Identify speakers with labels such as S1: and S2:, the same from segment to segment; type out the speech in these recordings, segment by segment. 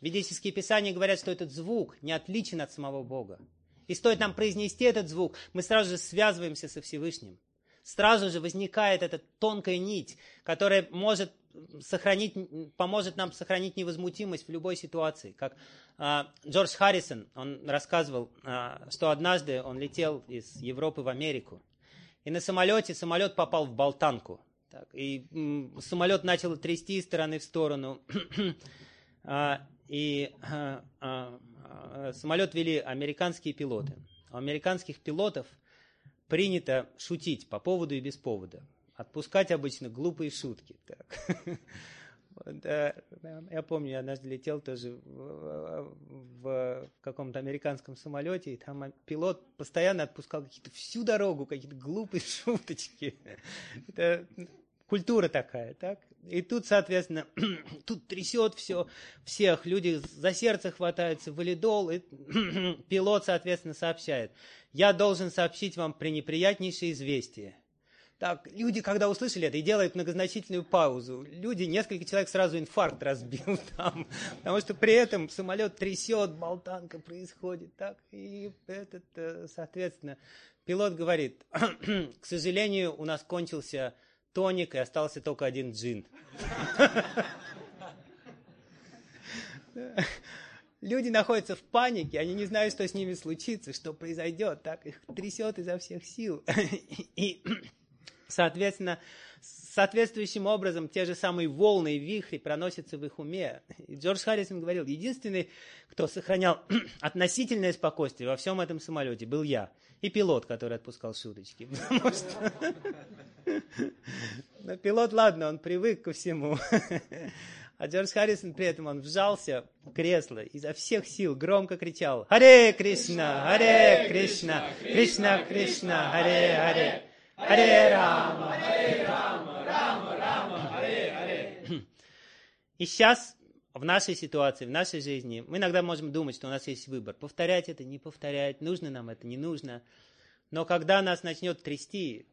S1: Ведические писания говорят, что этот звук не отличен от самого Бога. И стоит нам произнести этот звук, мы сразу же связываемся со Всевышним. Сразу же возникает эта тонкая нить, которая поможет нам сохранить невозмутимость в любой ситуации. Как Джордж Харрисон, он рассказывал, что однажды он летел из Европы в Америку. И на самолет попал в болтанку. Так, и самолет начал трясти из стороны в сторону. Самолет вели американские пилоты. У американских пилотов принято шутить по поводу и без повода. Отпускать обычно глупые шутки. Так. Я помню, я однажды летел тоже в каком-то американском самолете, и там пилот постоянно отпускал всю дорогу какие-то глупые шуточки. Это культура такая, так? И тут, соответственно, тут трясет всех, люди за сердце хватаются, валидол, и пилот, соответственно, сообщает: я должен сообщить вам пренеприятнейшее известие. Так, люди, когда услышали это, и делают многозначительную паузу, несколько человек сразу инфаркт разбил там, потому что при этом самолет трясет, болтанка происходит, так, и соответственно, пилот говорит: к сожалению, у нас кончился тоник, и остался только один джин. Люди находятся в панике, они не знают, что с ними случится, что произойдет, так, их трясет изо всех сил. И соответственно, соответствующим образом те же самые волны и вихри проносятся в их уме. И Джордж Харрисон говорил: единственный, кто сохранял относительное спокойствие во всем этом самолете, был я. И пилот, который отпускал шуточки. Потому что... Но пилот, ладно, он привык ко всему. А Джордж Харрисон при этом он вжался в кресло, изо всех сил громко кричал: «Харе Кришна, Харе Кришна, Кришна Кришна, Харе Харе, Харе Рама, Рама Рама, Харе Харе». И сейчас в нашей ситуации, в нашей жизни, мы иногда можем думать, что у нас есть выбор: повторять это, не повторять, нужно нам это, не нужно. Но когда нас начнет трясти,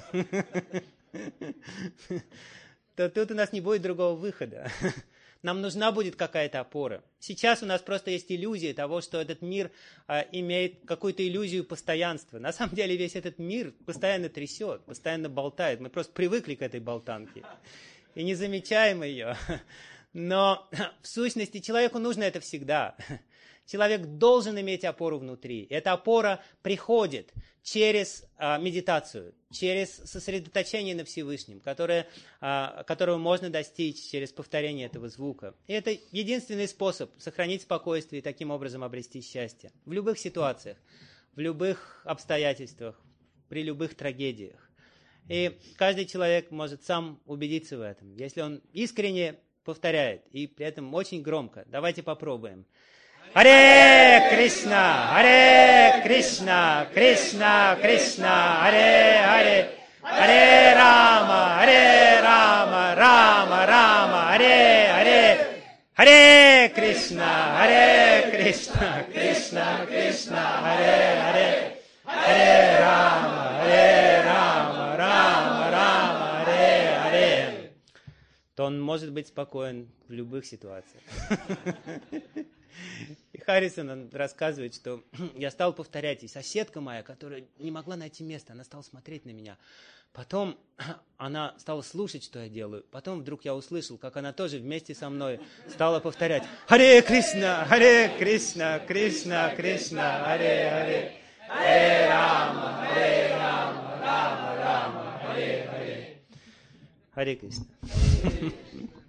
S1: то тут у нас не будет другого выхода. Нам нужна будет какая-то опора. Сейчас у нас просто есть иллюзия того, что этот мир имеет какую-то иллюзию постоянства. На самом деле весь этот мир постоянно трясет, постоянно болтает. Мы просто привыкли к этой болтанке и не замечаем ее. Но в сущности человеку нужно это всегда. Человек должен иметь опору внутри. Эта опора приходит через медитацию, через сосредоточение на Всевышнем, которого можно достичь через повторение этого звука. И это единственный способ сохранить спокойствие и таким образом обрести счастье. В любых ситуациях, в любых обстоятельствах, при любых трагедиях. И каждый человек может сам убедиться в этом, если он искренне повторяет и при этом очень громко. Давайте попробуем. Харе Кришна, Харе Кришна, Кришна Кришна, Харе Харе, Харе Рама, Рама Рама, Харе Харе, Харе Кришна, Кришна Кришна, Харе Харе, Харе Рама, Рама, Харе Харе. То он может быть спокоен в любых ситуациях. И Харрисон, он рассказывает, что я стал повторять, и соседка моя, которая не могла найти место, она стала смотреть на меня. Потом она стала слушать, что я делаю. Потом вдруг я услышал, как она тоже вместе со мной стала повторять: Харе Кришна, Кришна Кришна, Харе Харе, Харе Рама, Рама, Харе Харе. Харе Кришна.